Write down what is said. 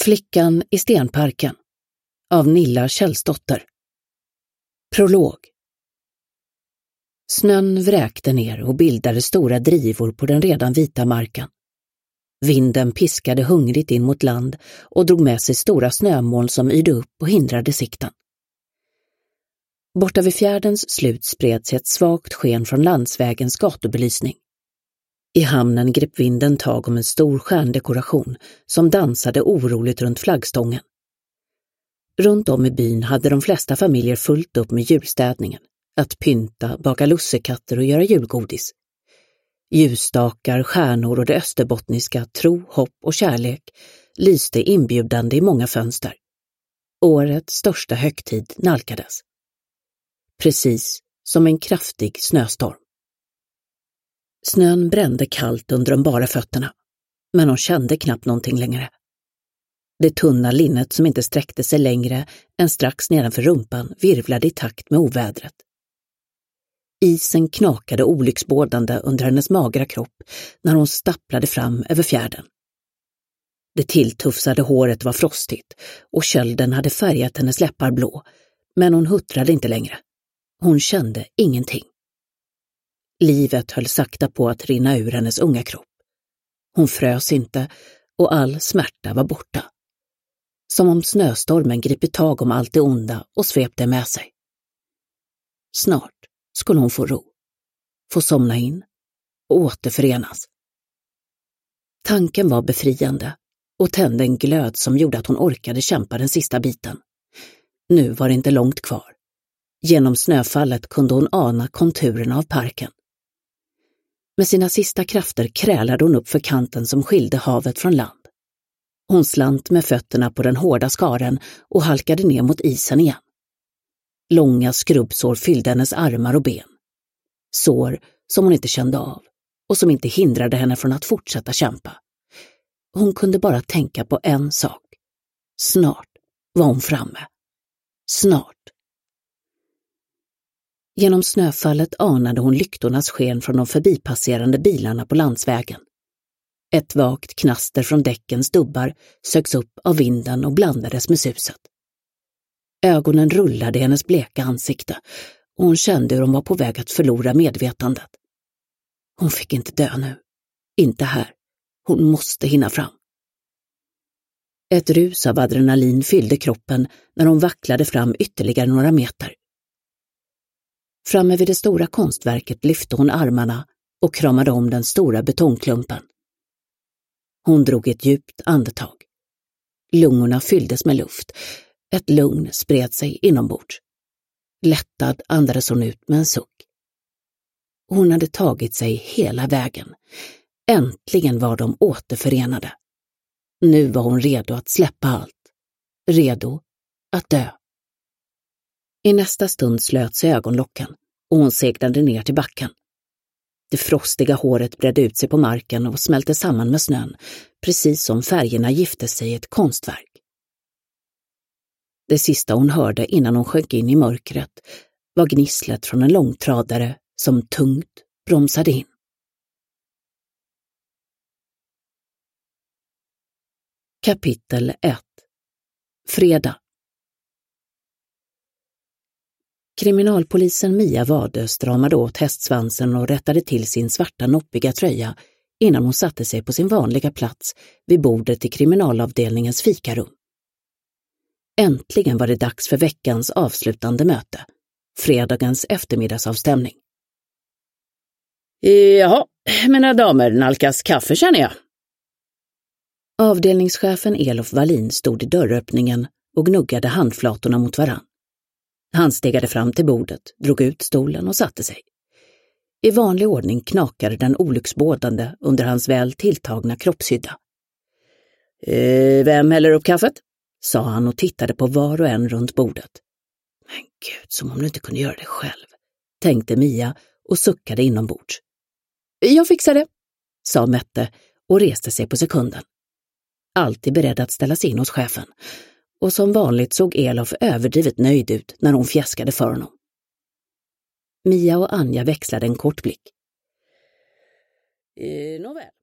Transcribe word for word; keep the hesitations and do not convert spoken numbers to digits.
Flickan i stenparken av Nilla Källsdotter. Prolog. Snön vräkte ner och bildade stora drivor på den redan vita marken. Vinden piskade hungrigt in mot land och drog med sig stora snömoln som yrde upp och hindrade sikten. Borta vid fjärdens slut spred sig ett svagt sken från landsvägens gatubelysning. I hamnen grep vinden tag om en stor stjärndekoration som dansade oroligt runt flaggstången. Runt om i byn hade de flesta familjer fullt upp med julstädningen, att pynta, baka lussekatter och göra julgodis. Ljusstakar, stjärnor och det österbottniska tro, hopp och kärlek lyste inbjudande i många fönster. Årets största högtid nalkades. Precis som en kraftig snöstorm. Snön brände kallt under de bara fötterna, men hon kände knappt någonting längre. Det tunna linnet som inte sträckte sig längre än strax nedanför rumpan virvlade i takt med ovädret. Isen knakade olycksbådande under hennes magra kropp när hon stapplade fram över fjärden. Det tilltufsade håret var frostigt och kölden hade färgat hennes läppar blå, men hon huttrade inte längre. Hon kände ingenting. Livet höll sakta på att rinna ur hennes unga kropp. Hon frös inte och all smärta var borta. Som om snöstormen gripit tag om allt det onda och svepte med sig. Snart skulle hon få ro, få somna in och återförenas. Tanken var befriande och tände en glöd som gjorde att hon orkade kämpa den sista biten. Nu var det inte långt kvar. Genom snöfallet kunde hon ana konturerna av parken. Med sina sista krafter krälade hon upp för kanten som skilde havet från land. Hon slant med fötterna på den hårda skaren och halkade ner mot isen igen. Långa skrubbsår fyllde hennes armar och ben. Sår som hon inte kände av och som inte hindrade henne från att fortsätta kämpa. Hon kunde bara tänka på en sak. Snart var hon framme. Snart. Genom snöfallet anade hon lyktornas sken från de förbipasserande bilarna på landsvägen. Ett vagt knaster från däckens dubbar söks upp av vinden och blandades med suset. Ögonen rullade i hennes bleka ansikte och hon kände hur hon var på väg att förlora medvetandet. Hon fick inte dö nu. Inte här. Hon måste hinna fram. Ett rus av adrenalin fyllde kroppen när hon vacklade fram ytterligare några meter. Framme vid det stora konstverket lyfte hon armarna och kramade om den stora betongklumpen. Hon drog ett djupt andetag. Lungorna fylldes med luft. Ett lugn spred sig inombords. Lättad andades hon ut med en suck. Hon hade tagit sig hela vägen. Äntligen var de återförenade. Nu var hon redo att släppa allt. Redo att dö. I nästa stund slöt sig ögonlocken och hon seglade ner till backen. Det frostiga håret bredde ut sig på marken och smälte samman med snön, precis som färgerna gifte sig i ett konstverk. Det sista hon hörde innan hon sjönk in i mörkret var gnisslet från en långtradare som tungt bromsade in. Kapitel ett. Fredag. Kriminalpolisen Mia Wade stramade åt hästsvansen och rättade till sin svarta noppiga tröja innan hon satte sig på sin vanliga plats vid bordet i kriminalavdelningens fikarum. Äntligen var det dags för veckans avslutande möte, fredagens eftermiddagsavstämning. Jaha, mina damer, nalkas kaffe känner jag. Avdelningschefen Elof Wallin stod i dörröppningen och gnuggade handflatorna mot varann. Han stegade fram till bordet, drog ut stolen och satte sig. I vanlig ordning knakade den olycksbådande under hans väl tilltagna kroppshydda. Eh, vem häller upp kaffet? Sa han och tittade på var och en runt bordet. Men gud, som om du inte kunde göra det själv, tänkte Mia och suckade inombords. Jag fixar det, sa Mette och reste sig på sekunden. Alltid beredd att ställa sig in hos chefen. Och som vanligt såg Elof överdrivet nöjd ut när hon fjäskade för honom. Mia och Anja växlade en kort blick. Eh, nåväl,